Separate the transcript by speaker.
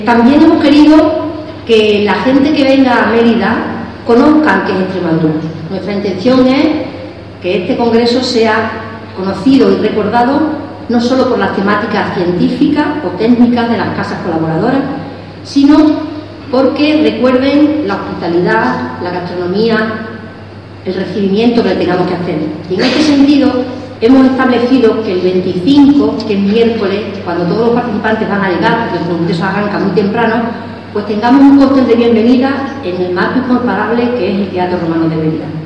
Speaker 1: También hemos querido que la gente que venga a Mérida conozca qué es Extremadura. Nuestra intención es que este congreso sea conocido y recordado no solo por las temáticas científicas o técnicas de las casas colaboradoras, sino porque recuerden la hospitalidad, la gastronomía, el recibimiento que le tengamos que hacer. Y en este sentido hemos establecido que el 25, que es miércoles, cuando todos los participantes van a llegar, porque el congreso arranca muy temprano, pues tengamos un cóctel de bienvenida en el marco incomparable que es el Teatro Romano de Mérida.